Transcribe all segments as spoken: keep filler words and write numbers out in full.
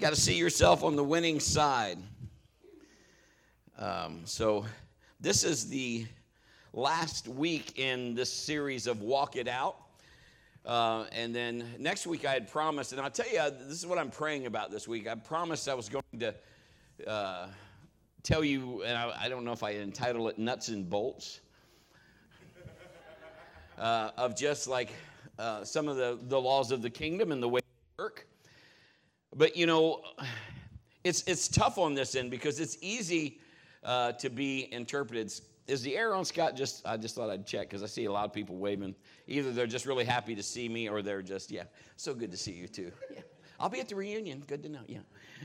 got to see yourself on the winning side. Um, so this is the last week in this series of Walk It Out. Uh, and then next week I had promised, and I'll tell you, this is what I'm praying about this week. I promised I was going to uh, tell you, and I, I don't know if I entitle it Nuts and Bolts, uh, of just like uh, some of the, the laws of the kingdom and the way they work. But, you know, it's it's tough on this end because it's easy uh, to be interpreted. Is the air on, Scott? Just I just thought I'd check because I see a lot of people waving. Either they're just really happy to see me or they're just, yeah, so good to see you too. Yeah. I'll be at the reunion. Good to know, yeah.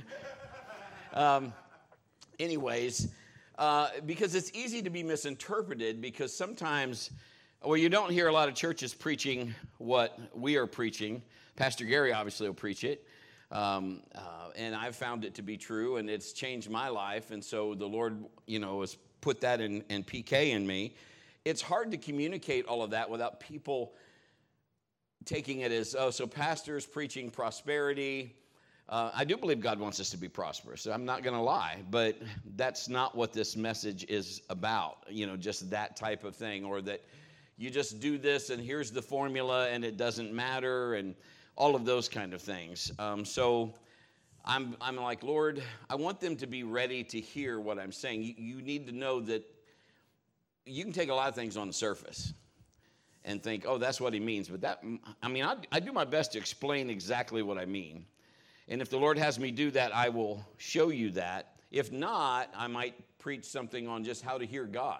um, anyways, uh, because it's easy to be misinterpreted because sometimes, well, you don't hear a lot of churches preaching what we are preaching. Pastor Gary obviously will preach it. Um, uh, and I've found it to be true, and it's changed my life. And so the Lord, you know, has put that in, in P K in me. It's hard to communicate all of that without people taking it as, oh, so pastors preaching prosperity. Uh, I do believe God wants us to be prosperous. I'm not going to lie, but that's not what this message is about, you know, just that type of thing, or that you just do this and here's the formula and it doesn't matter, and all of those kind of things. Um, so I'm I'm like, Lord, I want them to be ready to hear what I'm saying. You, you need to know that you can take a lot of things on the surface and think, oh, that's what he means. But that, I mean, I, I do my best to explain exactly what I mean. And if the Lord has me do that, I will show you that. If not, I might preach something on just how to hear God.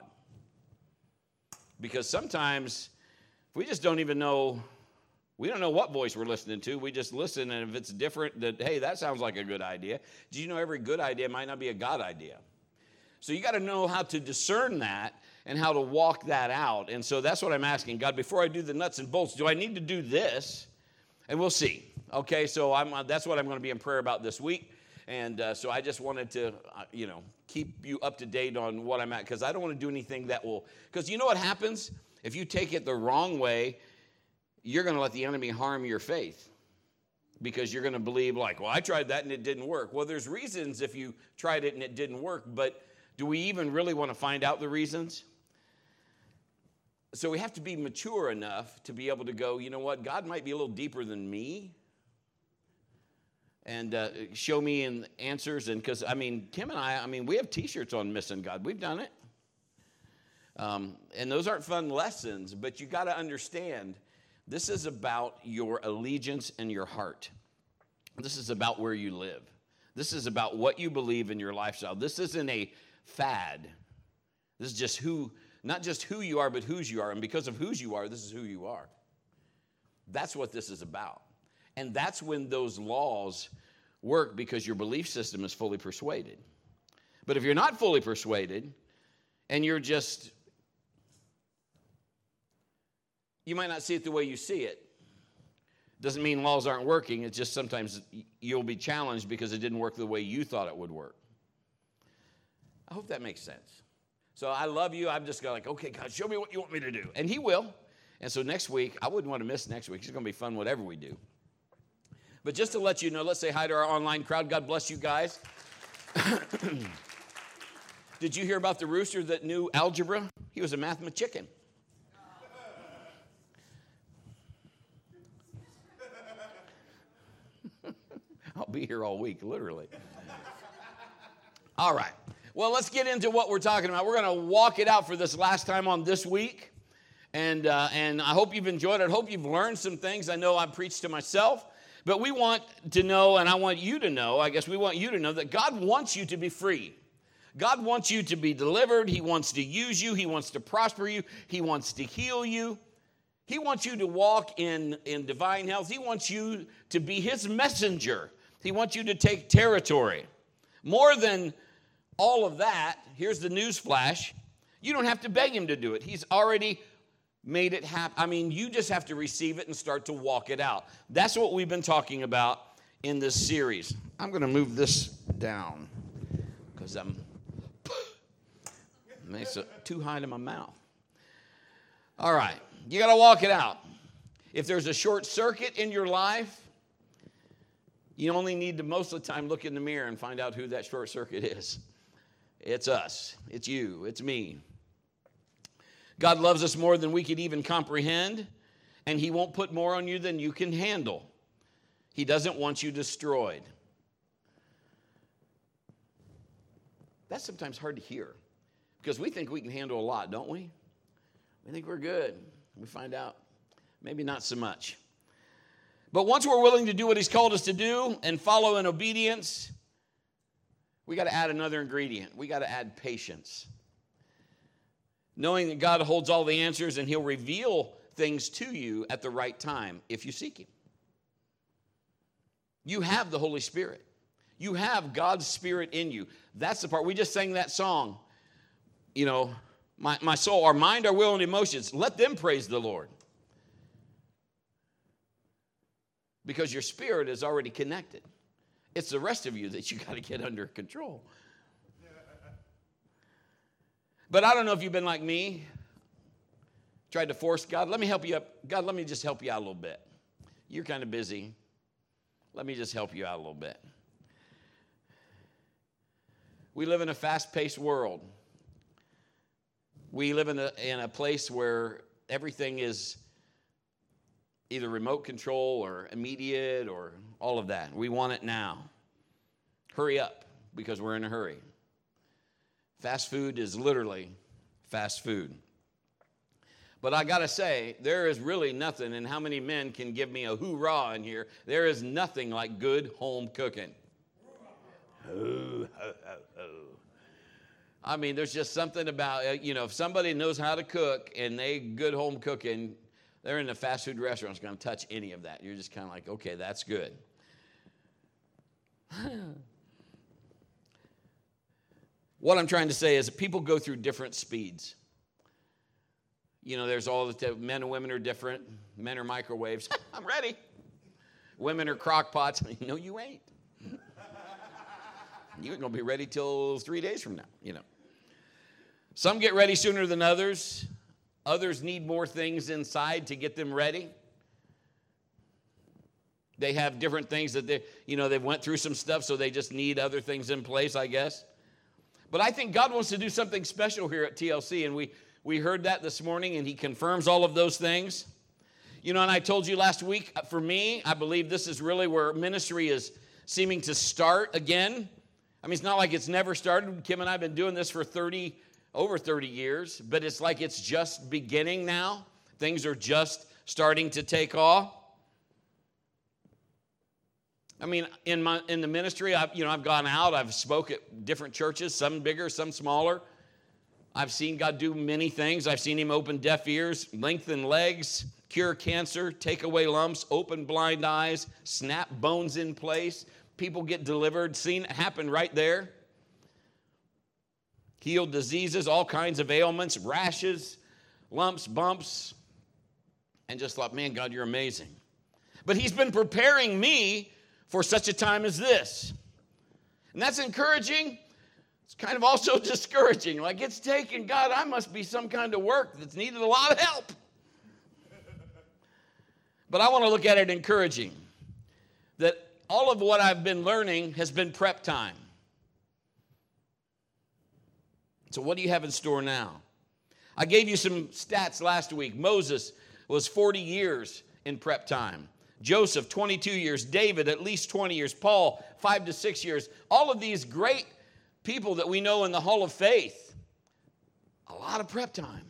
Because sometimes we just don't even know, we don't know what voice we're listening to. We just listen, and if it's different, that, hey, that sounds like a good idea. Do you know every good idea might not be a God idea? So you got to know how to discern that and how to walk that out. And so that's what I'm asking. God, before I do the nuts and bolts, do I need to do this? And we'll see. Okay, so I'm, uh, that's what I'm going to be in prayer about this week. And uh, so I just wanted to, uh, you know, keep you up to date on what I'm at, because I don't want to do anything that will, because you know what happens? If you take it the wrong way, you're going to let the enemy harm your faith, because you're going to believe like, well, I tried that and it didn't work. Well, there's reasons if you tried it and it didn't work, but do we even really want to find out the reasons? So we have to be mature enough to be able to go, you know what, God might be a little deeper than me, and uh, show me in answers. And because, I mean, Kim and I, I mean, we have T-shirts on Missing God. We've done it. Um, and those aren't fun lessons, but you got to understand, this is about your allegiance and your heart. This is about where you live. This is about what you believe in your lifestyle. This isn't a fad. This is just who, not just who you are, but whose you are. And because of whose you are, this is who you are. That's what this is about. And that's when those laws work, because your belief system is fully persuaded. But if you're not fully persuaded and you're just, you might not see it the way you see it. Doesn't mean laws aren't working. It's just sometimes you'll be challenged because it didn't work the way you thought it would work. I hope that makes sense. So I love you. I'm just going like, okay, God, show me what you want me to do. And he will. And so next week, I wouldn't want to miss next week. It's going to be fun whatever we do. But just to let you know, let's say hi to our online crowd. God bless you guys. Did you hear about the rooster that knew algebra? He was a mathematician. I'll be here all week, literally. All right. Well, let's get into what we're talking about. We're going to walk it out for this last time on this week. And, uh, and I hope you've enjoyed it. I hope you've learned some things. I know I preached to myself. But we want to know, and I want you to know, I guess we want you to know that God wants you to be free. God wants you to be delivered. He wants to use you. He wants to prosper you. He wants to heal you. He wants you to walk in, in divine health. He wants you to be his messenger. He wants you to take territory. More than all of that, here's the news flash. You don't have to beg him to do it. He's already made it happen. I mean, you just have to receive it and start to walk it out. That's what we've been talking about in this series. I'm going to move this down because I'm makes it too high to my mouth. All right, you got to walk it out. If there's a short circuit in your life, You only need to most of the time look in the mirror and find out who that short circuit is. It's us. It's you. It's me. God loves us more than we could even comprehend, and he won't put more on you than you can handle. He doesn't want you destroyed. That's sometimes hard to hear because we think we can handle a lot, don't we? We think we're good. We find out maybe not so much. But once we're willing to do what he's called us to do and follow in obedience, we got to add another ingredient. We got to add patience. Knowing that God holds all the answers and he'll reveal things to you at the right time if you seek him. You have the Holy Spirit. You have God's Spirit in you. That's the part. We just sang that song. You know, my, my soul, our mind, our will, and emotions, let them praise the Lord. Because your spirit is already connected. It's the rest of you that you got to get under control. But I don't know if you've been like me, tried to force God. Let me help you up. God, let me just help you out a little bit. You're kind of busy. Let me just help you out a little bit. We live in a fast-paced world. We live in a, in a place where everything is either remote control or immediate or all of that. We want it now. Hurry up because we're in a hurry. Fast food is literally fast food. But I got to say, there is really nothing, and how many men can give me a hoorah in here? There is nothing like good home cooking. Oh, oh, oh, oh. I mean, there's just something about, you know, if somebody knows how to cook and they good home cooking, they're in a fast food restaurant, it's going to touch any of that. You're just kind of like, okay, that's good. What I'm trying to say is that people go through different speeds. You know, there's all the t- men and women are different. Men are microwaves. I'm ready. Women are crock pots. No, you ain't. You ain't going to be ready till three days from now, you know. Some get ready sooner than others. Others need more things inside to get them ready. They have different things that they, you know, they've went through some stuff, so they just need other things in place, I guess. But I think God wants to do something special here at T L C, and we, we heard that this morning, and he confirms all of those things. You know, and I told you last week, for me, I believe this is really where ministry is seeming to start again. I mean, it's not like it's never started. Kim and I have been doing this for thirty, over thirty years, but it's like it's just beginning now. Things are just starting to take off. I mean, in my in the ministry, I've, you know, I've gone out. I've spoke at different churches, some bigger, some smaller. I've seen God do many things. I've seen him open deaf ears, lengthen legs, cure cancer, take away lumps, open blind eyes, snap bones in place. People get delivered, seen it happen right there. Healed diseases, all kinds of ailments, rashes, lumps, bumps. And just thought, man, God, you're amazing. But he's been preparing me for such a time as this. And that's encouraging. It's kind of also discouraging. Like, it's taken, God, I must be some kind of work that's needed a lot of help. But I want to look at it encouraging. That all of what I've been learning has been prep time. So what do you have in store now? I gave you some stats last week. Moses was forty years in prep time. Joseph, twenty-two years. David, at least twenty years. Paul, five to six years. All of these great people that we know in the Hall of Faith, a lot of prep time.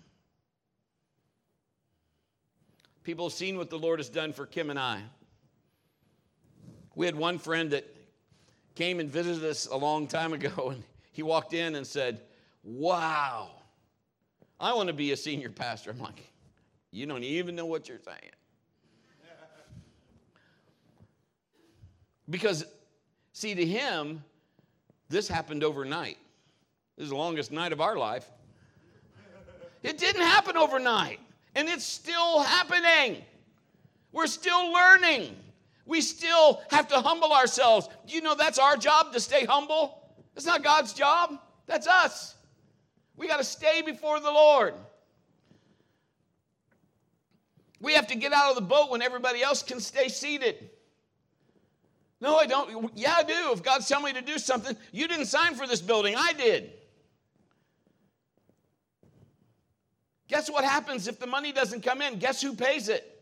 People have seen what the Lord has done for Kim and I. We had one friend that came and visited us a long time ago, and he walked in and said, wow, I want to be a senior pastor. I'm like, you don't even know what you're saying. Because, see, to him, this happened overnight. This is the longest night of our life. It didn't happen overnight, and it's still happening. We're still learning. We still have to humble ourselves. Do you know that's our job, to stay humble? It's not God's job. That's us. We got to stay before the Lord. We have to get out of the boat when everybody else can stay seated. No, I don't. Yeah, I do. If God's telling me to do something, you didn't sign for this building. I did. Guess what happens if the money doesn't come in? Guess who pays it?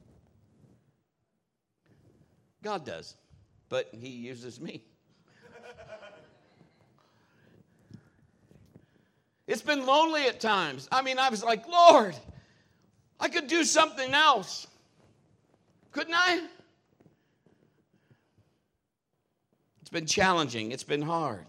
God does. But he uses me. It's been lonely at times. I mean, I was like, Lord, I could do something else. Couldn't I? It's been challenging. It's been hard.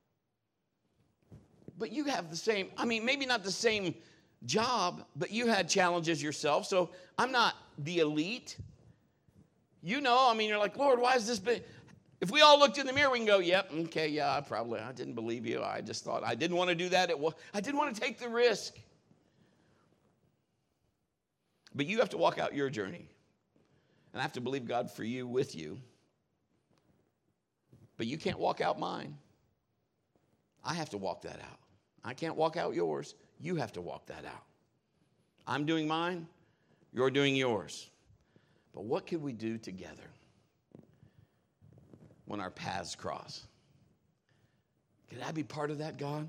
But you have the same, I mean, maybe not the same job, but you had challenges yourself. So I'm not the elite. You know, I mean, you're like, Lord, why is this big? If we all looked in the mirror, we can go, yep, okay, yeah, I probably, I didn't believe you. I just thought, I didn't want to do that. It was, I didn't want to take the risk. But you have to walk out your journey. And I have to believe God for you, with you. But you can't walk out mine. I have to walk that out. I can't walk out yours. You have to walk that out. I'm doing mine. You're doing yours. But what can we do together when our paths cross? Can I be part of that, God?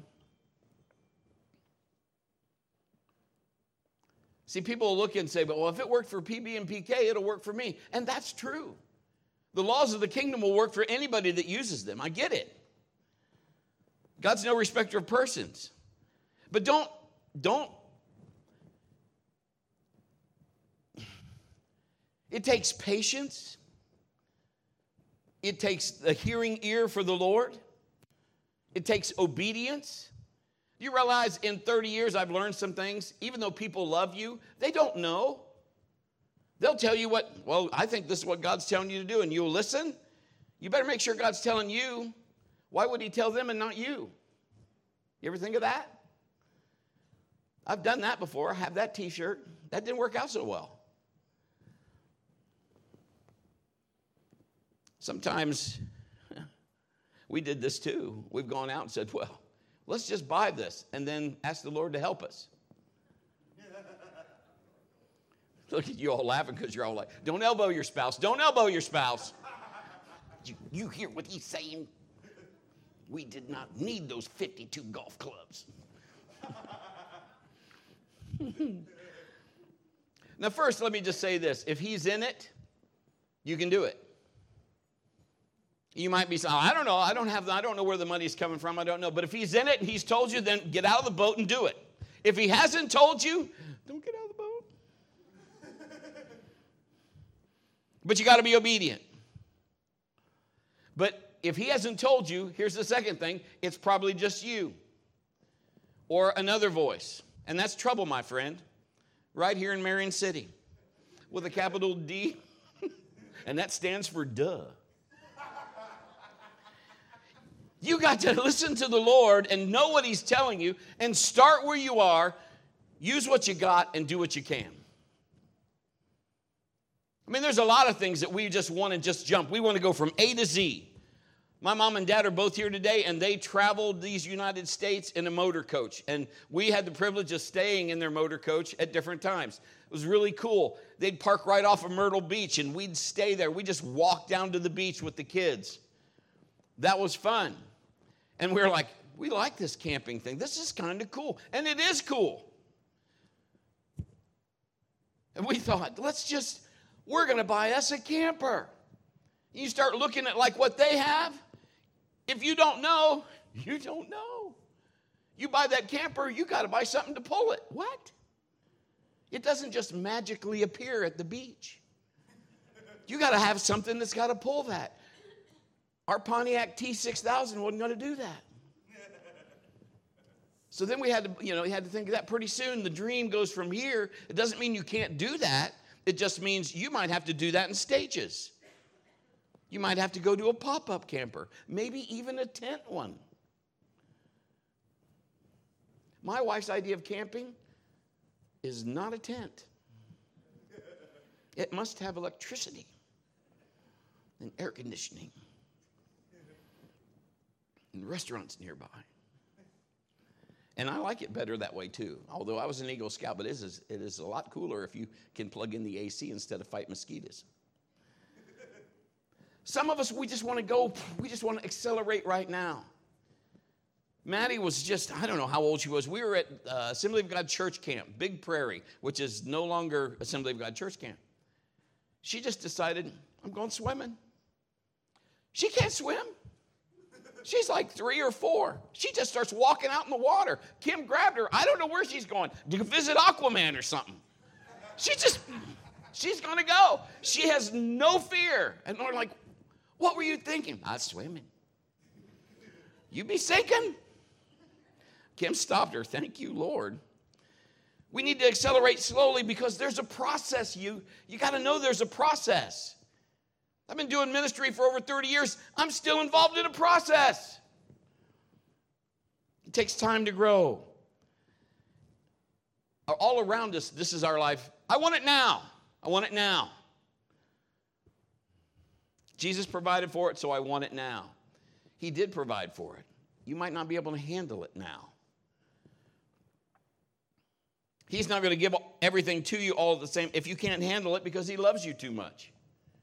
See, people will look and say, but well, if it worked for P B and P K, it'll work for me. And that's true. The laws of the kingdom will work for anybody that uses them. I get it. God's no respecter of persons. But don't, don't. It takes patience. It takes a hearing ear for the Lord. It takes obedience. You realize in thirty years I've learned some things. Even though people love you, they don't know. They'll tell you what, well, I think this is what God's telling you to do, and you'll listen. You better make sure God's telling you. Why would he tell them and not you? You ever think of that? I've done that before. I have that t-shirt. That didn't work out so well. Sometimes we did this too. We've gone out and said, well, let's just buy this and then ask the Lord to help us. Look at you all laughing because you're all like, don't elbow your spouse. Don't elbow your spouse. You, you hear what he's saying? We did not need those fifty-two golf clubs. Now, first, let me just say this. If he's in it, you can do it. You might be saying, oh, I don't know. I don't have. I don't know where the money's coming from. I don't know. But if he's in it and he's told you, then get out of the boat and do it. If he hasn't told you, don't get out of the boat. But you got to be obedient. But if he hasn't told you, here's the second thing. It's probably just you or another voice. And that's trouble, my friend, right here in Marion City with a capital D. And that stands for duh. You got to listen to the Lord and know what he's telling you and start where you are, use what you got, and do what you can. I mean, there's a lot of things that we just want to just jump. We want to go from A to Z. My mom and dad are both here today, and they traveled these United States in a motor coach. And we had the privilege of staying in their motor coach at different times. It was really cool. They'd park right off of Myrtle Beach, and we'd stay there. We'd just walk down to the beach with the kids. That was fun. And we were like, we like this camping thing. This is kind of cool. And it is cool. And we thought, let's just, we're going to buy us a camper. You start looking at like what they have. If you don't know, you don't know. You buy that camper, you got to buy something to pull it. What? It doesn't just magically appear at the beach. You got to have something that's got to pull that. Our Pontiac T six thousand wasn't going to do that. So then we had to, you know, you had to think of that pretty soon. The dream goes from here. It doesn't mean you can't do that. It just means you might have to do that in stages. You might have to go to a pop-up camper, maybe even a tent one. My wife's idea of camping is not a tent. It must have electricity and air conditioning and restaurants nearby. And I like it better that way too. Although I was an Eagle Scout, but it is, it is a lot cooler if you can plug in the A C instead of fight mosquitoes. Some of us, we just want to go, we just want to accelerate right now. Maddie was just, I don't know how old she was. We were at uh, Assembly of God Church Camp, Big Prairie, which is no longer Assembly of God Church Camp. She just decided, I'm going swimming. She can't swim. She's like three or four. She just starts walking out in the water. Kim grabbed her. I don't know where she's going. To visit Aquaman or something. She just, she's going to go. She has no fear. And we're like, what were you thinking? I was swimming. You be sinking? Kim stopped her. Thank you, Lord. We need to accelerate slowly because there's a process. You, you got to know there's a process. I've been doing ministry for over thirty years. I'm still involved in a process. It takes time to grow. All around us, this is our life. I want it now. I want it now. Jesus provided for it, so I want it now. He did provide for it. You might not be able to handle it now. He's not going to give everything to you all at the same if you can't handle it because he loves you too much.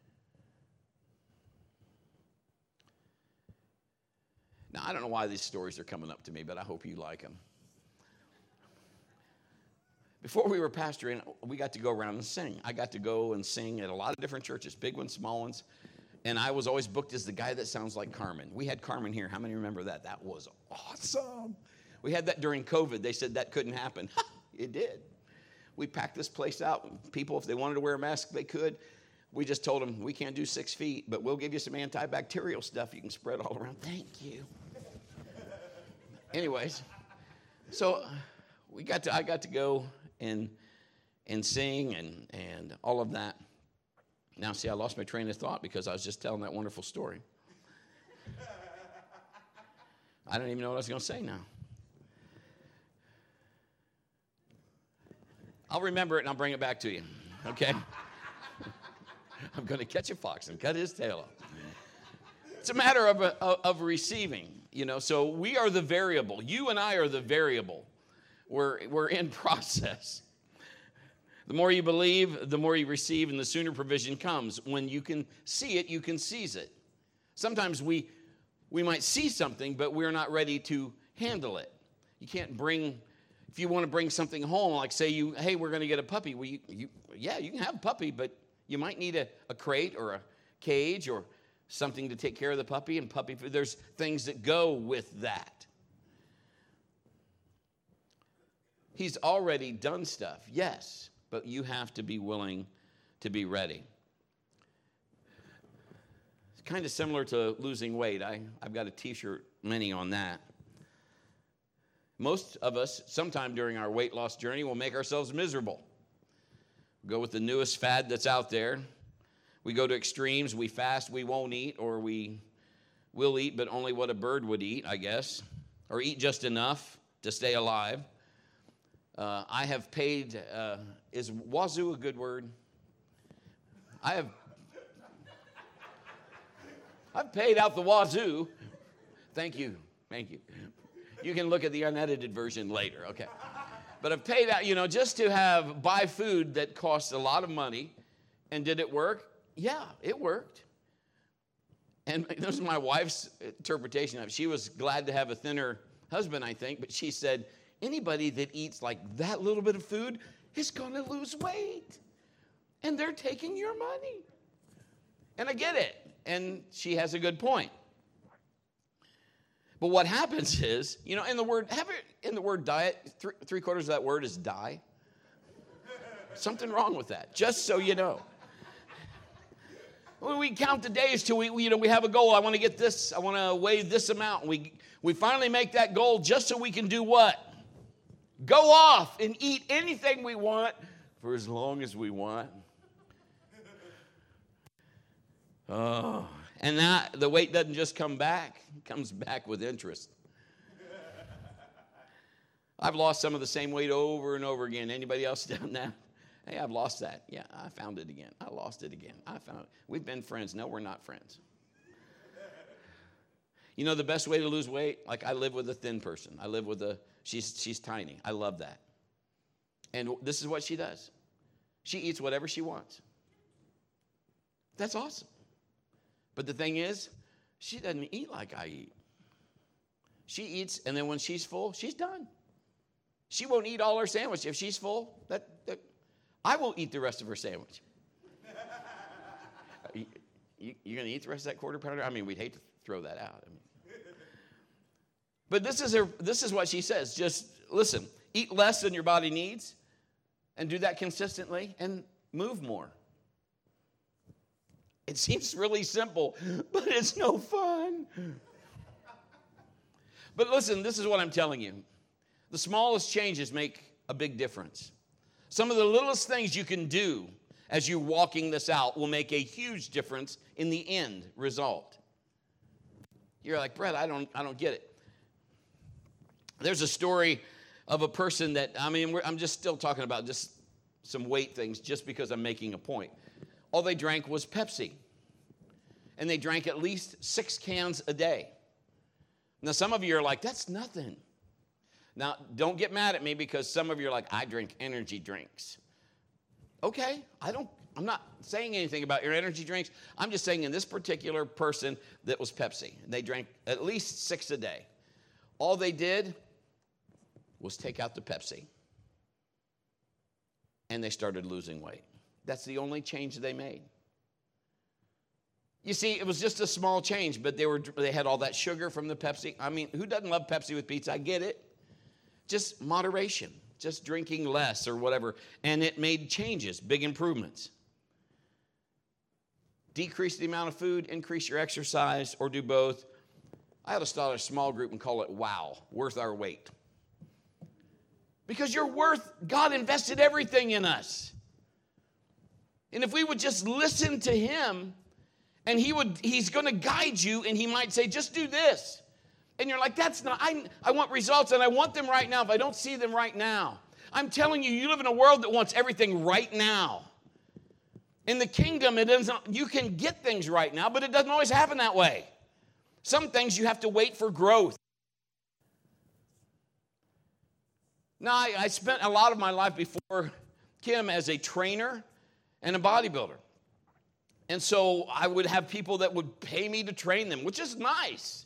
Now, I don't know why these stories are coming up to me, but I hope you like them. Before we were pastoring, we got to go around and sing. I got to go and sing at a lot of different churches, big ones, small ones. And I was always booked as the guy that sounds like Carmen. We had Carmen here. How many remember that? That was awesome. We had that during COVID. They said that couldn't happen. It did. We packed this place out. People, if they wanted to wear a mask, they could. We just told them, we can't do six feet, but we'll give you some antibacterial stuff you can spread all around. Thank you. Anyways, so we got to, I got to go and and sing and, and all of that. Now, see, I lost my train of thought because I was just telling that wonderful story. I don't even know what I was going to say now. I'll remember it and I'll bring it back to you, okay? I'm going to catch a fox and cut his tail off. It's a matter of, of receiving, you know. So we are the variable. You and I are the variable. We're, we're in process. The more you believe, the more you receive, and the sooner provision comes. When you can see it, you can seize it. Sometimes we, we might see something, but we're not ready to handle it. You can't bring... If you want to bring something home, like say you, hey, we're going to get a puppy. Well, you, you, yeah, you can have a puppy, but you might need a, a crate or a cage or something to take care of the puppy and puppy food. There's things that go with that. He's already done stuff, yes, but you have to be willing to be ready. It's kind of similar to losing weight. I, I've got a T-shirt mini on that. Most of us, sometime during our weight loss journey, will make ourselves miserable. Go with the newest fad that's out there. We go to extremes. We fast, we won't eat, or we will eat, but only what a bird would eat, I guess, or eat just enough to stay alive. Uh, I have paid, uh, is wazoo a good word? I have, I've paid out the wazoo. Thank you, thank you. You can look at the unedited version later, okay. But I've paid out, you know, just to have, buy food that costs a lot of money. And did it work? Yeah, it worked. And this is my wife's interpretation of it. She was glad to have a thinner husband, I think. But she said, anybody that eats like that little bit of food is going to lose weight. And they're taking your money. And I get it. And she has a good point. But what happens is, you know, in the word, have it in the word diet, three, three quarters of that word is die. Something wrong with that, just so you know. When we count the days till we, you know, we have a goal. I want to get this, I want to weigh this amount. And we, we finally make that goal just so we can do what? Go off and eat anything we want for as long as we want. Oh. And that the weight doesn't just come back, it comes back with interest. I've lost some of the same weight over and over again. Anybody else done that? Hey, I've lost that. Yeah, I found it again. I lost it again. I found it. We've been friends. No, we're not friends. You know the best way to lose weight? Like I live with a thin person. I live with a, she's she's tiny. I love that. And this is what she does. She eats whatever she wants. That's awesome. But the thing is, she doesn't eat like I eat. She eats, and then when she's full, she's done. She won't eat all her sandwich. If she's full, that, that I will eat the rest of her sandwich. you, you, you're going to eat the rest of that quarter pounder? I mean, we'd hate to throw that out. I mean, but this is her. This is what she says. Just listen. Eat less than your body needs, and do that consistently, and move more. It seems really simple, but it's no fun. But listen, this is what I'm telling you. The smallest changes make a big difference. Some of the littlest things you can do as you're walking this out will make a huge difference in the end result. You're like, Brett, I don't, I don't get it. There's a story of a person that, I mean, we're, I'm just still talking about just some weight things just because I'm making a point. All they drank was Pepsi. And they drank at least six cans a day. Now, some of you are like, that's nothing. Now, don't get mad at me because some of you are like, I drink energy drinks. Okay, I don't, I'm not saying anything about your energy drinks. I'm just saying in this particular person that was Pepsi. They drank at least six a day. All they did was take out the Pepsi. And they started losing weight. That's the only change they made. You see, it was just a small change, but they were they had all that sugar from the Pepsi. I mean, who doesn't love Pepsi with pizza? I get it. Just moderation, just drinking less or whatever. And it made changes, big improvements. Decrease the amount of food, increase your exercise, or do both. I ought to start a small group and call it WOW, worth our weight. Because you're worth, God invested everything in us. And if we would just listen to him, and he would, he's going to guide you, and he might say, just do this. And you're like, that's not, I, I want results, and I want them right now, if I don't see them right now. I'm telling you, you live in a world that wants everything right now. In the kingdom, it doesn't, you can get things right now, but it doesn't always happen that way. Some things you have to wait for growth. Now, I, I spent a lot of my life before Kim as a trainer and a bodybuilder. And so I would have people that would pay me to train them, which is nice.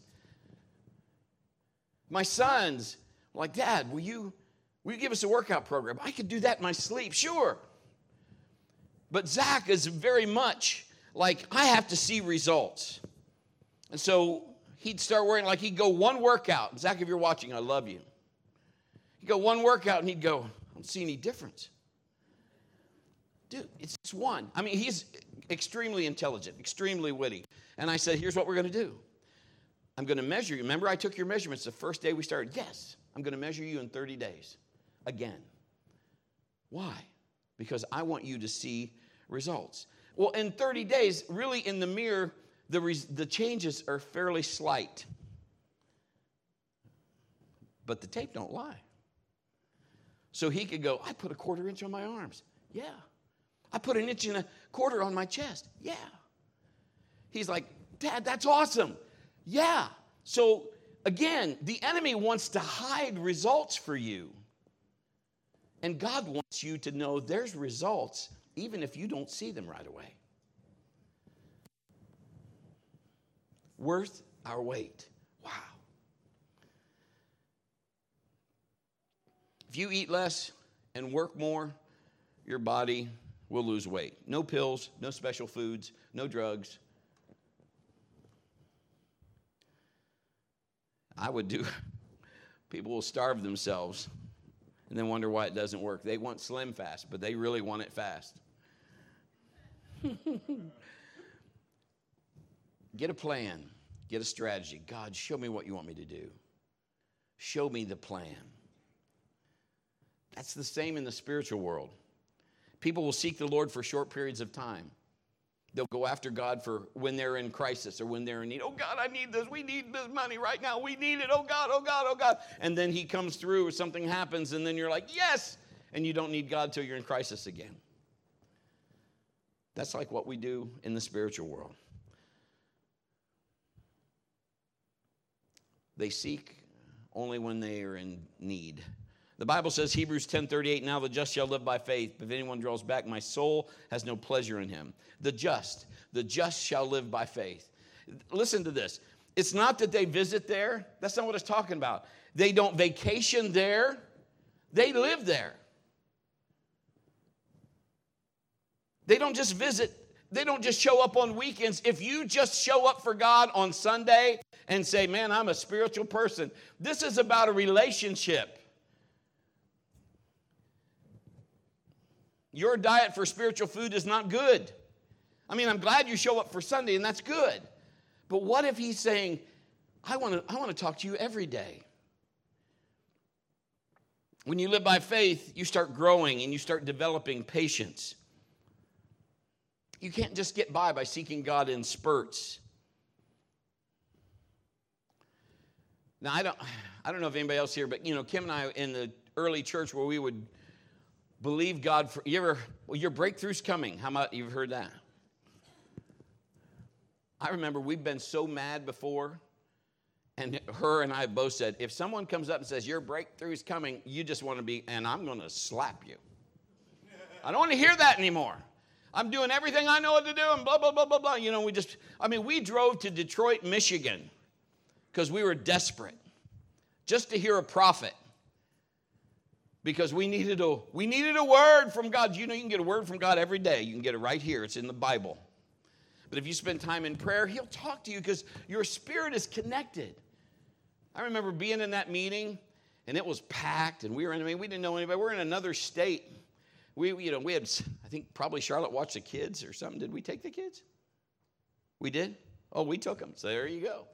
My sons were like, Dad, will you, will you give us a workout program? I could do that in my sleep, sure. But Zach is very much like, I have to see results. And so he'd start worrying, like he'd go one workout. Zach, if you're watching, I love you. He'd go one workout and he'd go, I don't see any difference. Dude, it's just one. I mean, he's extremely intelligent, extremely witty. And I said, here's what we're going to do. I'm going to measure you. Remember I took your measurements the first day we started? Yes, I'm going to measure you in thirty days. Again. Why? Because I want you to see results. Well, in thirty days, really in the mirror, the, res- the changes are fairly slight. But the tape don't lie. So he could go, I put a quarter inch on my arms. Yeah. I put an inch and a quarter on my chest. Yeah. He's like, Dad, that's awesome. Yeah. So again, the enemy wants to hide results for you. And God wants you to know there's results even if you don't see them right away. Worth our weight. Wow. If you eat less and work more, your body will lose weight. No pills, no special foods, no drugs. I would do, people will starve themselves and then wonder why it doesn't work. They want slim fast, but they really want it fast. Get a plan. Get a strategy. God, show me what you want me to do. Show me the plan. That's the same in the spiritual world. People will seek the Lord for short periods of time. They'll go after God for when they're in crisis or when they're in need. Oh, God, I need this. We need this money right now. We need it. Oh, God, oh, God, oh, God. And then he comes through or something happens, and then you're like, yes. And you don't need God till you're in crisis again. That's like what we do in the spiritual world. They seek only when they are in need. The Bible says, Hebrews ten thirty-eight, now the just shall live by faith. If anyone draws back, my soul has no pleasure in him. The just, the just shall live by faith. Listen to this. It's not that they visit there. That's not what it's talking about. They don't vacation there. They live there. They don't just visit. They don't just show up on weekends. If you just show up for God on Sunday and say, man, I'm a spiritual person. This is about a relationship. Your diet for spiritual food is not good. I mean, I'm glad you show up for Sunday, and that's good. But what if he's saying, I want to I want to talk to you every day? When you live by faith, you start growing and you start developing patience. You can't just get by by seeking God in spurts. Now, I don't, I don't know if anybody else here, but, you know, Kim and I in the early church where we would believe God for, you ever, well, your breakthrough's coming. How about you've heard that? I remember we've been so mad before, and her and I both said, if someone comes up and says, your breakthrough's coming, you just want to be, and I'm going to slap you. I don't want to hear that anymore. I'm doing everything I know what to do, and blah, blah, blah, blah, blah. You know, we just, I mean, we drove to Detroit, Michigan, because we were desperate, just to hear a prophet. Because we needed a, we needed a word from God. You know, you can get a word from God every day. You can get it right here. It's in the Bible. But if you spend time in prayer, he'll talk to you because your spirit is connected. I remember being in that meeting, and it was packed, and we were in, I mean, we didn't know anybody. We're in another state. We, you know, we had, I think probably Charlotte watched the kids or something. Did we take the kids? We did? Oh, we took them. So there you go.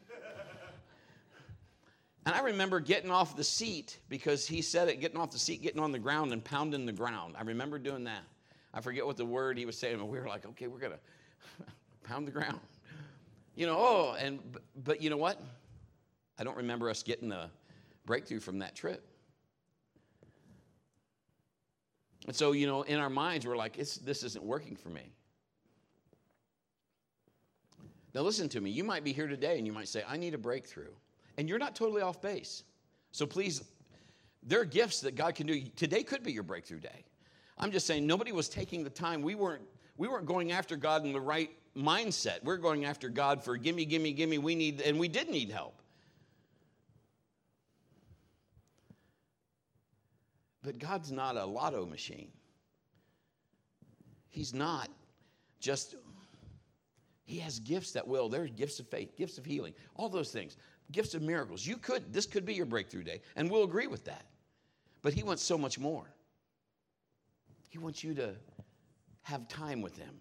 And I remember getting off the seat because he said it, getting off the seat, getting on the ground and pounding the ground. I remember doing that. I forget what the word he was saying, but we were like, okay, we're going to pound the ground. You know, oh, and but you know what? I don't remember us getting a breakthrough from that trip. And so, you know, in our minds, we're like, it's, this isn't working for me. Now, listen to me. You might be here today, and you might say, I need a breakthrough. And you're not totally off base. So please, there are gifts that God can do. Today could be your breakthrough day. I'm just saying, nobody was taking the time. We weren't, we weren't going after God in the right mindset. We're going after God for gimme, gimme, gimme. We need, and we did need help. But God's not a lotto machine. He's not just, he has gifts that will. There's gifts of faith, gifts of healing, all those things, gifts of miracles. You could, this could be your breakthrough day, and we'll agree with that. But he wants so much more. He wants you to have time with him.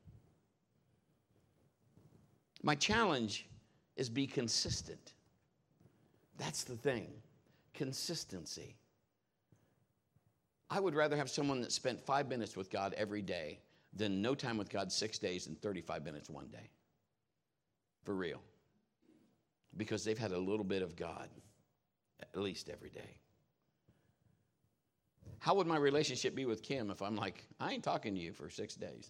My challenge is be consistent. That's the thing, consistency. I would rather have someone that spent five minutes with God every day than no time with God six days and thirty-five minutes one day. For real. Because they've had a little bit of God at least every day. How would my relationship be with Kim if I'm like, I ain't talking to you for six days?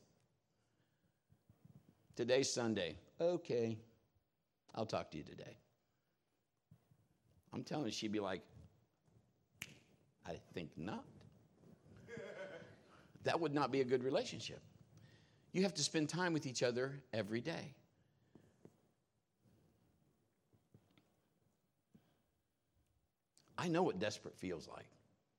Today's Sunday. Okay, I'll talk to you today. I'm telling you, she'd be like, I think not. That would not be a good relationship. You have to spend time with each other every day. I know what desperate feels like.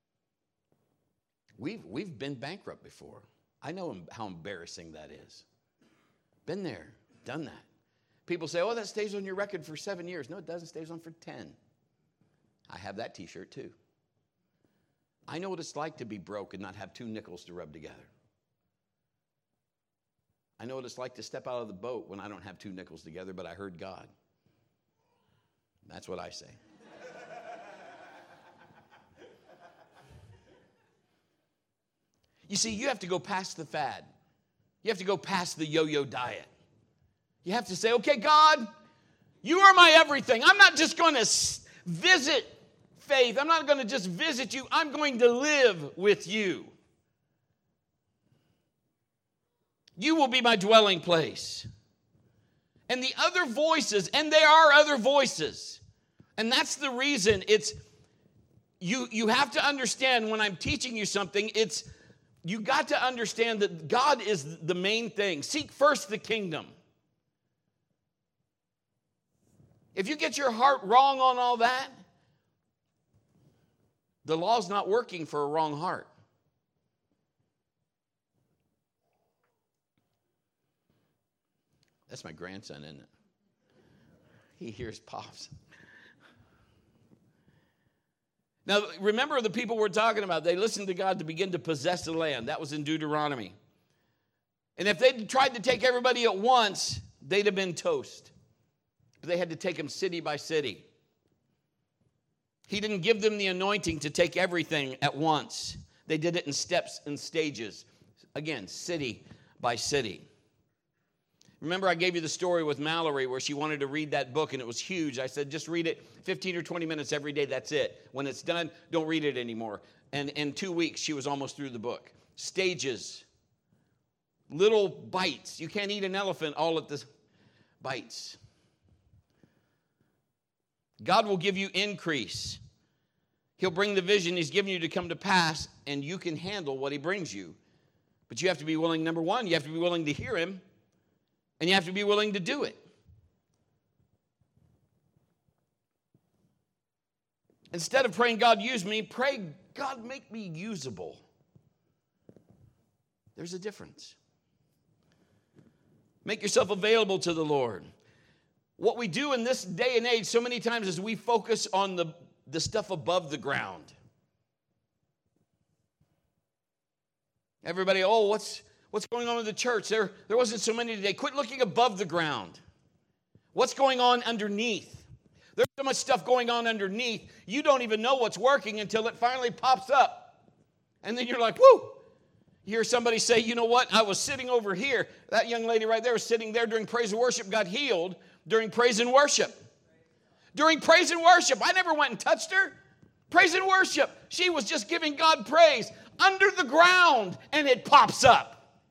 We've, we've been bankrupt before. I know how embarrassing that is. Been there, done that. People say, oh, that stays on your record for seven years. No, it doesn't. It stays on for ten. I have that t-shirt too. I know what it's like to be broke and not have two nickels to rub together. I know what it's like to step out of the boat when I don't have two nickels together, but I heard God. That's what I say. You see, you have to go past the fad. You have to go past the yo-yo diet. You have to say, okay, God, you are my everything. I'm not just going to visit faith. I'm not going to just visit you. I'm going to live with you. You will be my dwelling place. And the other voices, and there are other voices. And that's the reason it's, you, you have to understand when I'm teaching you something, it's, you got to understand that God is the main thing. Seek first the kingdom. If you get your heart wrong on all that, the law's not working for a wrong heart. That's my grandson, isn't it? He hears pops. Now, remember the people we're talking about. They listened to God to begin to possess the land. That was in Deuteronomy. And if they'd tried to take everybody at once, they'd have been toast. But they had to take them city by city. He didn't give them the anointing to take everything at once. They did it in steps and stages. Again, city by city. Remember I gave you the story with Mallory where she wanted to read that book and it was huge. I said, just read it fifteen or twenty minutes every day. That's it. When it's done, don't read it anymore. And in two weeks, she was almost through the book. Stages. Little bites. You can't eat an elephant all at the bites. God will give you increase. He'll bring the vision He's given you to come to pass, and you can handle what He brings you. But you have to be willing, number one, you have to be willing to hear Him, and you have to be willing to do it. Instead of praying, God, use me, pray, God, make me usable. There's a difference. Make yourself available to the Lord. What we do in this day and age so many times is we focus on the, the stuff above the ground. Everybody, oh, what's what's going on in the church? There, there wasn't so many today. Quit looking above the ground. What's going on underneath? There's so much stuff going on underneath. You don't even know what's working until it finally pops up. And then you're like, whoo! You hear somebody say, you know what? I was sitting over here. That young lady right there was sitting there during praise and worship, got healed during praise and worship. During praise and worship. I never went and touched her. Praise and worship. She was just giving God praise under the ground, and it pops up.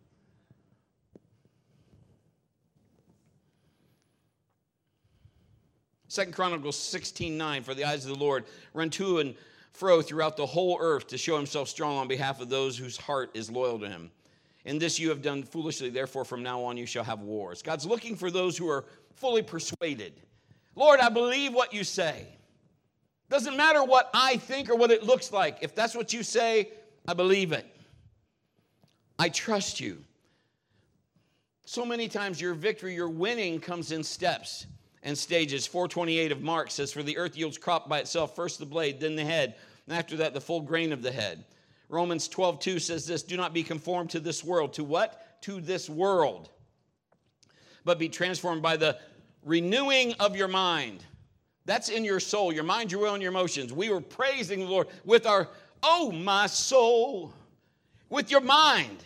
Second Chronicles sixteen nine, for the eyes of the Lord run to and fro throughout the whole earth to show Himself strong on behalf of those whose heart is loyal to Him. In this you have done foolishly, therefore from now on you shall have wars. God's looking for those who are fully persuaded. Lord, I believe what you say. Doesn't matter what I think or what it looks like. If that's what you say, I believe it. I trust you. So many times your victory, your winning comes in steps and stages. four twenty-eight of Mark says, for the earth yields crop by itself, first the blade, then the head, and after that the full grain of the head. Romans twelve two says this, do not be conformed to this world. To what? To this world. But be transformed by the renewing of your mind. That's in your soul, your mind, your will, and your emotions. We were praising the Lord with our, oh, my soul, with your mind.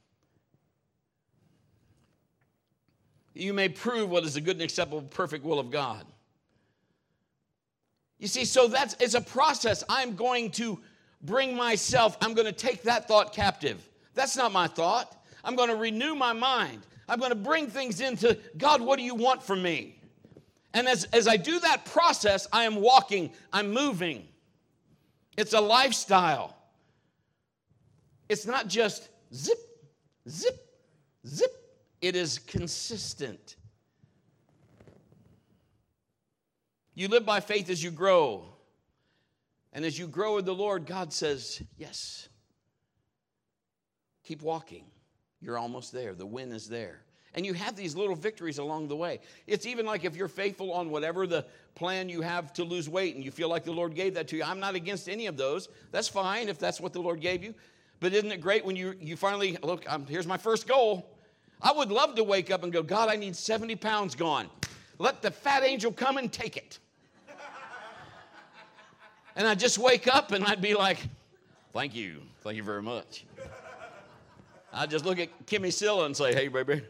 You may prove what is the good and acceptable, perfect will of God. You see, so that's, it's a process. I'm going to bring myself, I'm going to take that thought captive. That's not my thought. I'm going to renew my mind. I'm going to bring things into, God, what do you want from me? And as, as I do that process, I am walking, I'm moving. It's a lifestyle. It's not just zip, zip, zip. It is consistent. You live by faith as you grow. And as you grow with the Lord, God says, yes. Keep walking. You're almost there. The win is there. And you have these little victories along the way. It's even like if you're faithful on whatever the plan you have to lose weight and you feel like the Lord gave that to you. I'm not against any of those. That's fine if that's what the Lord gave you. But isn't it great when you, you finally, look, um, here's my first goal. I would love to wake up and go, God, I need seventy pounds gone. Let the fat angel come and take it. And I'd just wake up and I'd be like, thank you. Thank you very much. I'd just look at Kimmy Silla and say, hey, baby.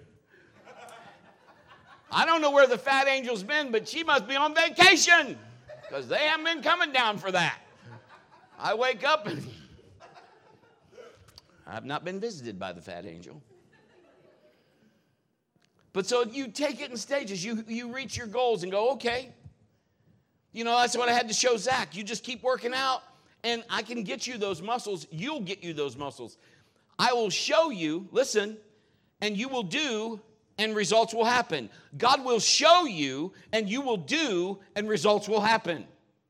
I don't know where the fat angel's been, but she must be on vacation because they haven't been coming down for that. I wake up and I've not been visited by the fat angel. But so you take it in stages. You, you reach your goals and go, okay. You know, that's what I had to show Zach. You just keep working out, and I can get you those muscles. You'll get you those muscles. I will show you, listen, and you will do and results will happen. God will show you, and you will do, and results will happen.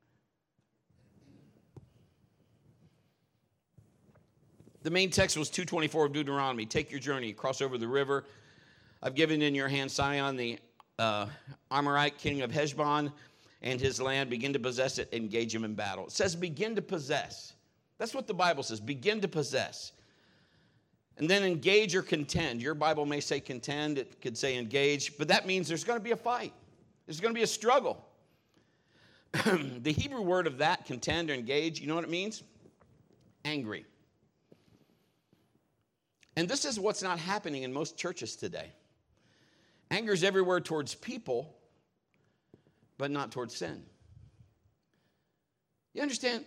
The main text was two twenty-four of Deuteronomy. Take your journey, cross over the river. I've given in your hand Sihon, the uh, Amorite king of Heshbon, and his land. Begin to possess it, engage him in battle. It says begin to possess. That's what the Bible says, begin to possess. And then engage or contend. Your Bible may say contend, it could say engage, but that means there's going to be a fight. There's going to be a struggle. The Hebrew word of that, contend or engage, you know what it means? Angry. And this is what's not happening in most churches today. Anger is everywhere towards people, but not towards sin. You understand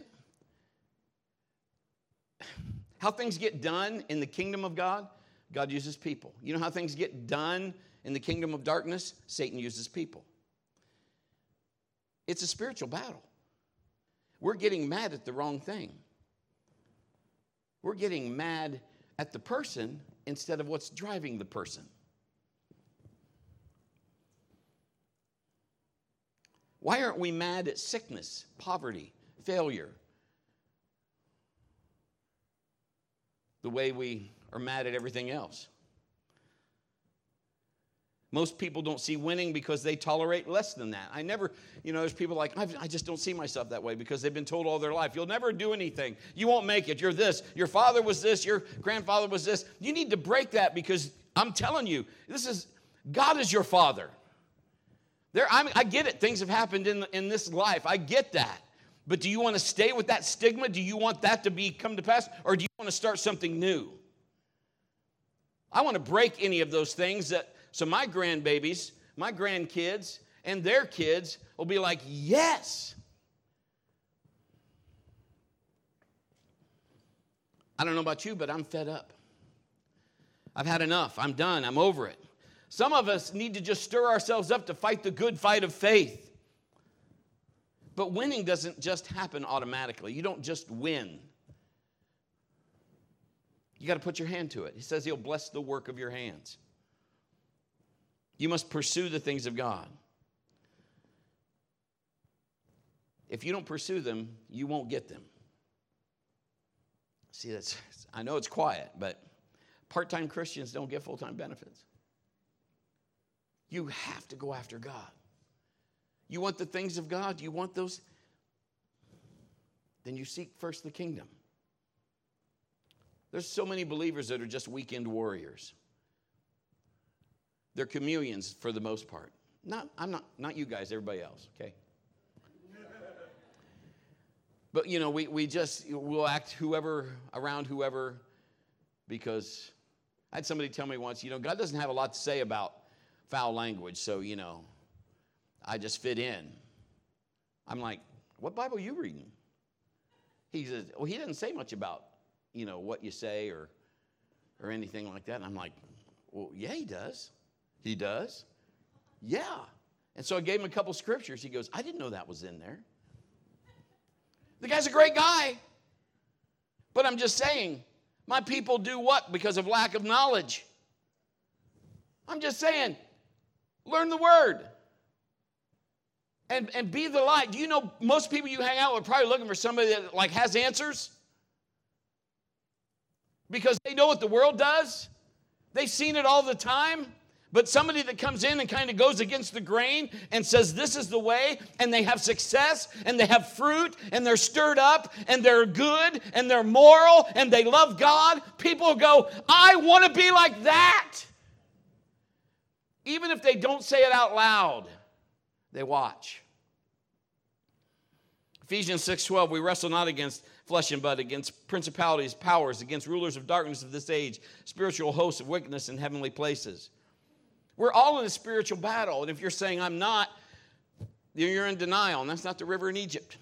how things get done in the kingdom of God? God uses people. You know how things get done in the kingdom of darkness? Satan uses people. It's a spiritual battle. We're getting mad at the wrong thing. We're getting mad at the person instead of what's driving the person. Why aren't we mad at sickness, poverty, failure? The way we are mad at everything else. Most people don't see winning because they tolerate less than that. I never, you know, there's people like, I've, I just don't see myself that way because they've been told all their life, you'll never do anything. You won't make it. You're this. Your father was this. Your grandfather was this. You need to break that because I'm telling you, this is, God is your father. There, I, mean, I get it. Things have happened in, in this life. I get that. But do you want to stay with that stigma? Do you want that to be come to pass? Or do you want to start something new? I want to break any of those things that, so my grandbabies, my grandkids, and their kids will be like, yes. I don't know about you, but I'm fed up. I've had enough. I'm done. I'm over it. Some of us need to just stir ourselves up to fight the good fight of faith. But winning doesn't just happen automatically. You don't just win. You got to put your hand to it. He says he'll bless the work of your hands. You must pursue the things of God. If you don't pursue them, you won't get them. See, that's, I know it's quiet, but part-time Christians don't get full-time benefits. You have to go after God. You want the things of God? You want those? Then you seek first the kingdom. There's so many believers that are just weekend warriors. They're chameleons for the most part. Not, I'm not, not you guys, everybody else, okay? But, you know, we, we just, we'll act whoever, around whoever, because I had somebody tell me once, you know, God doesn't have a lot to say about foul language, so, you know, I just fit in. I'm like, what Bible are you reading? He says, well, he doesn't say much about, you know, what you say or or anything like that. And I'm like, well, yeah, he does. He does? Yeah. And so I gave him a couple scriptures. He goes, I didn't know that was in there. The guy's a great guy. But I'm just saying, my people do what because of lack of knowledge? I'm just saying, learn the word. And, and be the light. Do you know most people you hang out with are probably looking for somebody that like has answers? Because they know what the world does. They've seen it all the time. But somebody that comes in and kind of goes against the grain and says this is the way, and they have success, and they have fruit, and they're stirred up, and they're good, and they're moral, and they love God, people go, I want to be like that. Even if they don't say it out loud, they watch. Ephesians six twelve, we wrestle not against flesh and blood, against principalities, powers, against rulers of darkness of this age, spiritual hosts of wickedness in heavenly places. We're all in a spiritual battle, and if you're saying I'm not, you're in denial, and that's not the river in Egypt.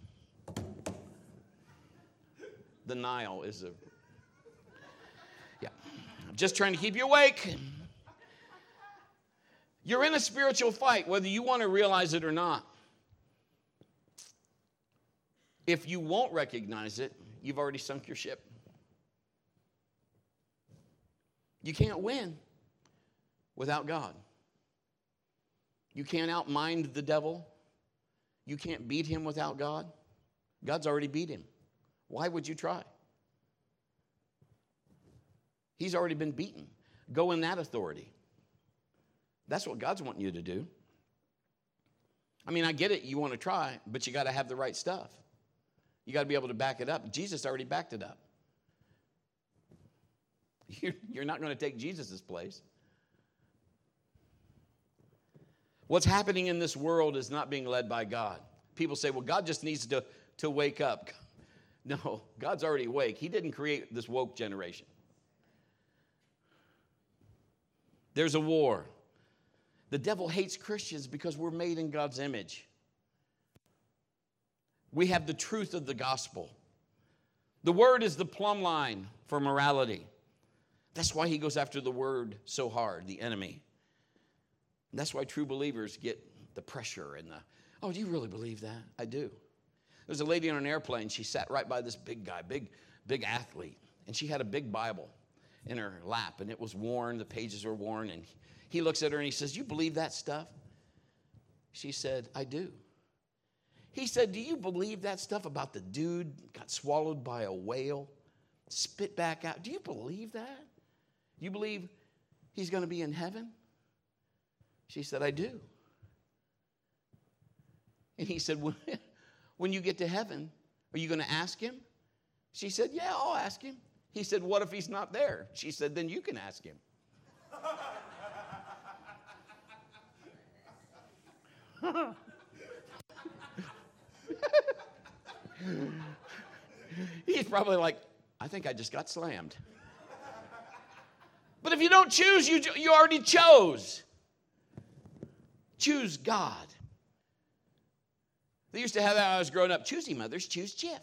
The Nile is a, yeah. I'm just trying to keep you awake. You're in a spiritual fight, whether you want to realize it or not. If you won't recognize it, you've already sunk your ship. You can't win. without God. You can't outmind the devil. You can't beat him without God. God's already beat him. Why would you try? He's already been beaten. Go in that authority. That's what God's wanting you to do. I mean, I get it. You want to try, but you got to have the right stuff. You got to be able to back it up. Jesus already backed it up. You're, you're not going to take Jesus' place. What's happening in this world is not being led by God. People say, well, God just needs to, to wake up. No, God's already awake. He didn't create this woke generation. There's a war. The devil hates Christians because we're made in God's image. We have the truth of the gospel. The word is the plumb line for morality. That's why he goes after the word so hard, the enemy. And that's why true believers get the pressure and the, oh, do you really believe that? I do. There's a lady on an airplane. She sat right by this big guy, big, big athlete. And she had a big Bible in her lap. And it was worn. The pages were worn. And he looks at her and he says, you believe that stuff? She said, I do. He said, do you believe that stuff about the dude got swallowed by a whale, spit back out? Do you believe that? You believe he's going to be in heaven? She said, I do. And he said, when, when you get to heaven, are you going to ask him? She said, yeah, I'll ask him. He said, what if he's not there? She said, then you can ask him. He's probably like, I think I just got slammed. But if you don't choose, you, you already chose. Choose God. They used to have that when I was growing up. Choosy mothers choose Jiff.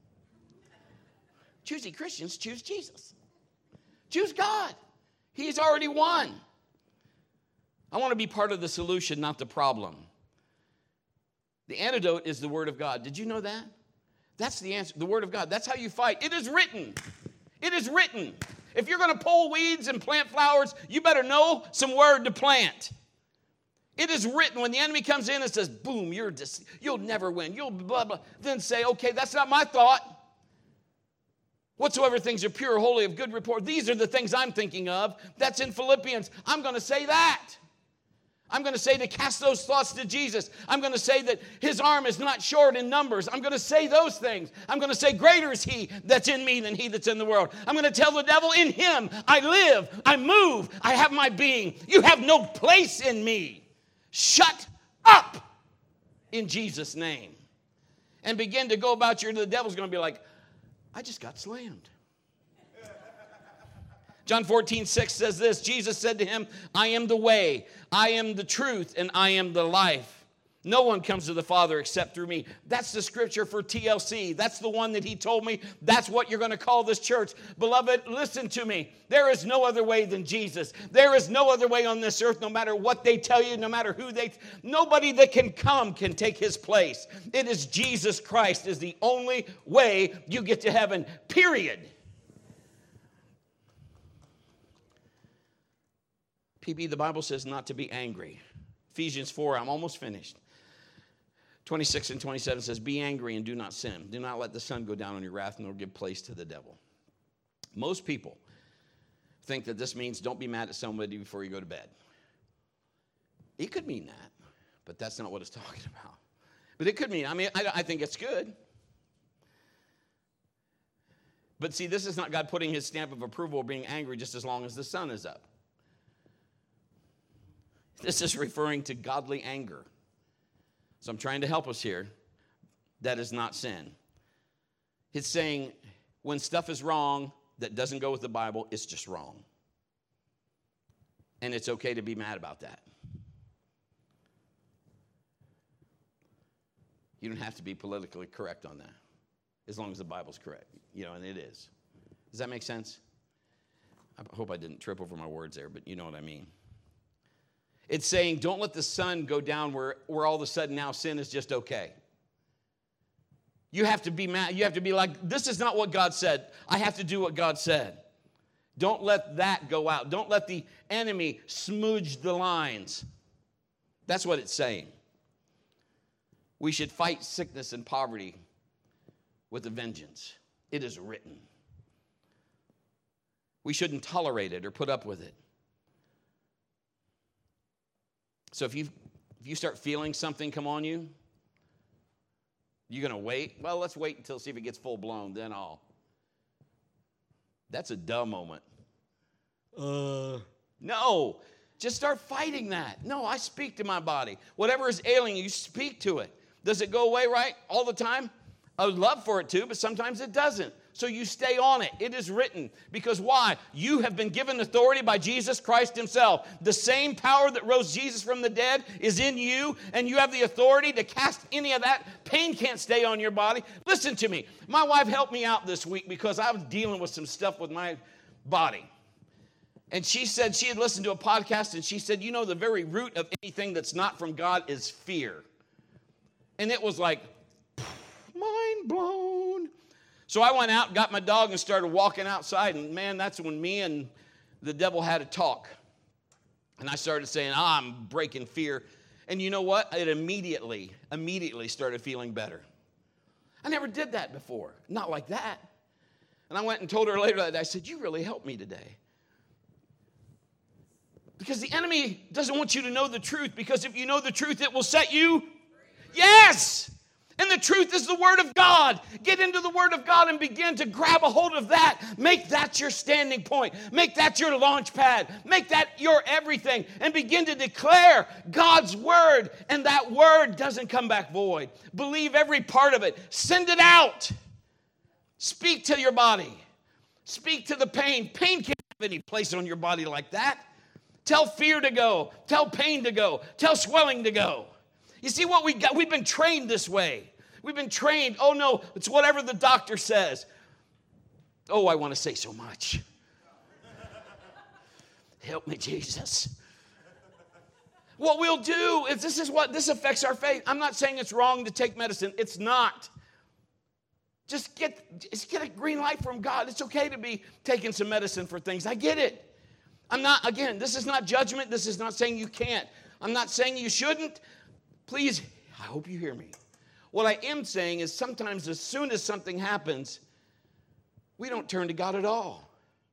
Choosy Christians choose Jesus. Choose God. He's already won. I want to be part of the solution, not the problem. The antidote is the Word of God. Did you know that? That's the answer, the Word of God. That's how you fight. It is written. It is written. If you're going to pull weeds and plant flowers, you better know some word to plant. It is written. When the enemy comes in and says, boom, you're dis- you'll never win. You'll blah, blah. Then say, okay, that's not my thought. Whatsoever things are pure, holy, of good report. These are the things I'm thinking of. That's in Philippians. I'm going to say that. I'm going to say to cast those thoughts to Jesus. I'm going to say that his arm is not short in numbers. I'm going to say those things. I'm going to say greater is he that's in me than he that's in the world. I'm going to tell the devil, in him I live, I move, I have my being. You have no place in me. Shut up in Jesus' name. And begin to go about your, the devil's going to be like, I just got slammed. John fourteen six says this, Jesus said to him, I am the way, I am the truth, and I am the life. No one comes to the Father except through me. That's the scripture for T L C. That's the one that he told me. That's what you're going to call this church. Beloved, listen to me. There is no other way than Jesus. There is no other way on this earth, no matter what they tell you, no matter who they... Nobody that can come can take his place. It is Jesus Christ is the only way you get to heaven, period. P B, the Bible says not to be angry. Ephesians four, I'm almost finished. twenty-six and twenty-seven says, be angry and do not sin. Do not let the sun go down on your wrath, nor give place to the devil. Most people think that this means don't be mad at somebody before you go to bed. It could mean that, but that's not what it's talking about. But it could mean, I mean, I, I think it's good. But see, this is not God putting his stamp of approval or being angry just as long as the sun is up. This is referring to godly anger. So I'm trying to help us here. That is not sin. It's saying when stuff is wrong that doesn't go with the Bible, it's just wrong. And it's okay to be mad about that. You don't have to be politically correct on that, as long as the Bible's correct. You know, and it is. Does that make sense? I hope I didn't trip over my words there, but you know what I mean. It's saying don't let the sun go down where, where all of a sudden now sin is just okay. You have to be mad. You have to be like, this is not what God said. I have to do what God said. Don't let that go out. Don't let the enemy smudge the lines. That's what it's saying. We should fight sickness and poverty with a vengeance. It is written. We shouldn't tolerate it or put up with it. So if you if you start feeling something come on you, you're going to wait? Well, let's wait until see if it gets full blown, then I'll. That's a duh moment. Uh, no, just start fighting that. No, I speak to my body. Whatever is ailing you, speak to it. Does it go away right all the time? I would love for it to, but sometimes it doesn't. So you stay on it. It is written. Because why? You have been given authority by Jesus Christ himself. The same power that rose Jesus from the dead is in you, and you have the authority to cast any of that. Pain can't stay on your body. Listen to me. My wife helped me out this week because I was dealing with some stuff with my body. And she said she had listened to a podcast, and she said, you know, the very root of anything that's not from God is fear. And it was like, mind blown. So I went out, got my dog, and started walking outside. And, man, that's when me and the devil had a talk. And I started saying, ah, I'm breaking fear. And you know what? It immediately, immediately started feeling better. I never did that before. Not like that. And I went and told her later that day, I said, you really helped me today. Because the enemy doesn't want you to know the truth. Because if you know the truth, it will set you. Yes! And the truth is the Word of God. Get into the Word of God and begin to grab a hold of that. Make that your standing point. Make that your launch pad. Make that your everything. And begin to declare God's Word. And that Word doesn't come back void. Believe every part of it. Send it out. Speak to your body. Speak to the pain. Pain can't have any place on your body like that. Tell fear to go. Tell pain to go. Tell swelling to go. You see what we got? We've been trained this way. We've been trained, oh no, it's whatever the doctor says. Oh, I want to say so much. Help me, Jesus. What we'll do is this is what, this affects our faith. I'm not saying it's wrong to take medicine. It's not. Just get, just get a green light from God. It's okay to be taking some medicine for things. I get it. I'm not, again, this is not judgment. This is not saying you can't. I'm not saying you shouldn't. Please, I hope you hear me. What I am saying is sometimes as soon as something happens, we don't turn to God at all.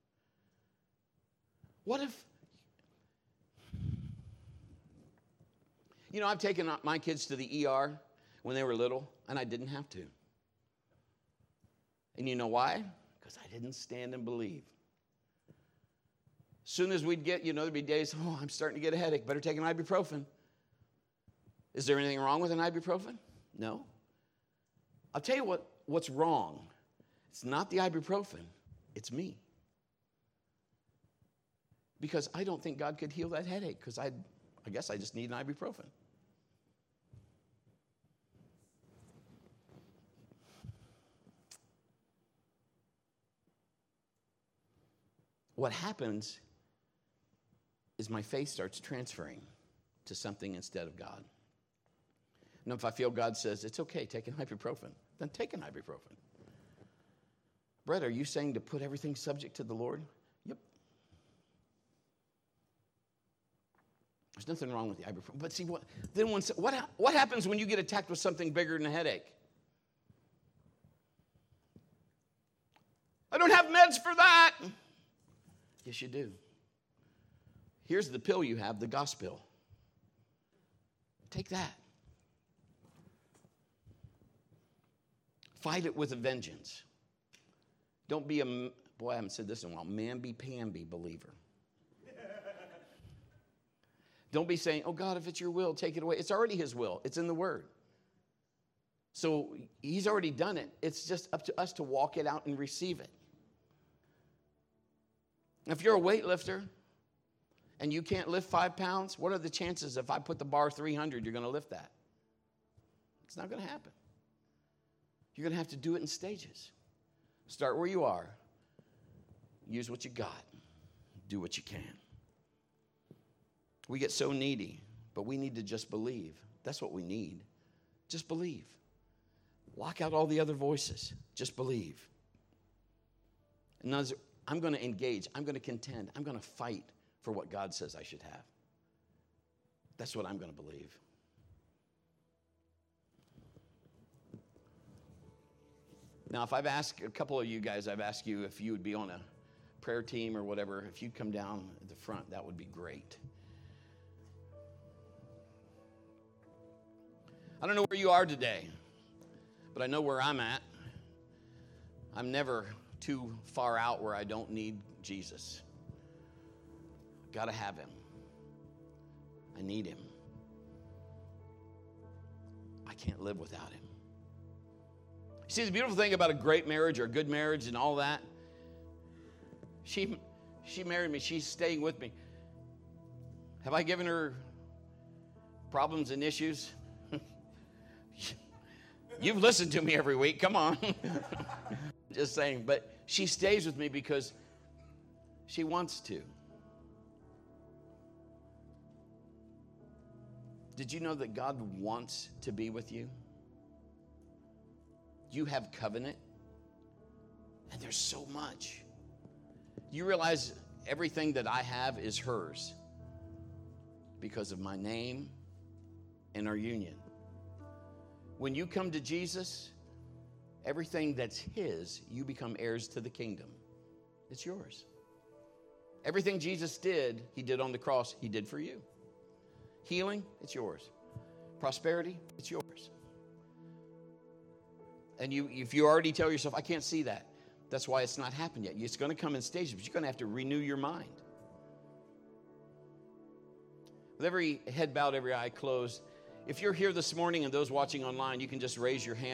What if, you know, I've taken my kids to the E R when they were little, and I didn't have to. And you know why? Because I didn't stand and believe. As soon as we'd get, you know, there'd be days, oh, I'm starting to get a headache, better take an ibuprofen. Is there anything wrong with an ibuprofen? No. I'll tell you what, what's wrong. It's not the ibuprofen. It's me. Because I don't think God could heal that headache because I I guess I just need an ibuprofen. What happens is my faith starts transferring to something instead of God. And if I feel God says, it's okay, take an ibuprofen, then take an ibuprofen. Brett, are you saying to put everything subject to the Lord? Yep. There's nothing wrong with the ibuprofen. But see, what then when, what, what happens when you get attacked with something bigger than a headache? I don't have meds for that. Yes, you do. Here's the pill you have, the gospel. Take that. Fight it with a vengeance. Don't be a, boy, I haven't said this in a while, mamby-pamby believer. Don't be saying, oh God, if it's your will, take it away. It's already his will. It's in the word. So he's already done it. It's just up to us to walk it out and receive it. If you're a weightlifter and you can't lift five pounds, what are the chances if I put the bar three hundred, you're going to lift that? It's not going to happen. You're going to have to do it in stages. Start where you are. Use what you got. Do what you can. We get so needy, but we need to just believe. That's what we need. Just believe. Lock out all the other voices. Just believe. And I'm going to engage. I'm going to contend. I'm going to fight for what God says I should have. That's what I'm going to believe. Now, if I've asked a couple of you guys, I've asked you if you would be on a prayer team or whatever, if you'd come down at the front, that would be great. I don't know where you are today, but I know where I'm at. I'm never too far out where I don't need Jesus. Got to have him. I need him. I can't live without him. See, the beautiful thing about a great marriage or a good marriage and all that, she, she married me. She's staying with me. Have I given her problems and issues? You've listened to me every week. Come on. Just saying. But she stays with me because she wants to. Did you know that God wants to be with you? You have covenant, and there's so much. You realize everything that I have is hers because of my name and our union. When you come to Jesus, everything that's his, you become heirs to the kingdom. It's yours. Everything Jesus did, he did on the cross, he did for you. Healing, it's yours. Prosperity, it's yours. And you, if you already tell yourself, I can't see that, that's why it's not happened yet. It's going to come in stages, but you're going to have to renew your mind. With every head bowed, every eye closed, if you're here this morning and those watching online, you can just raise your hand.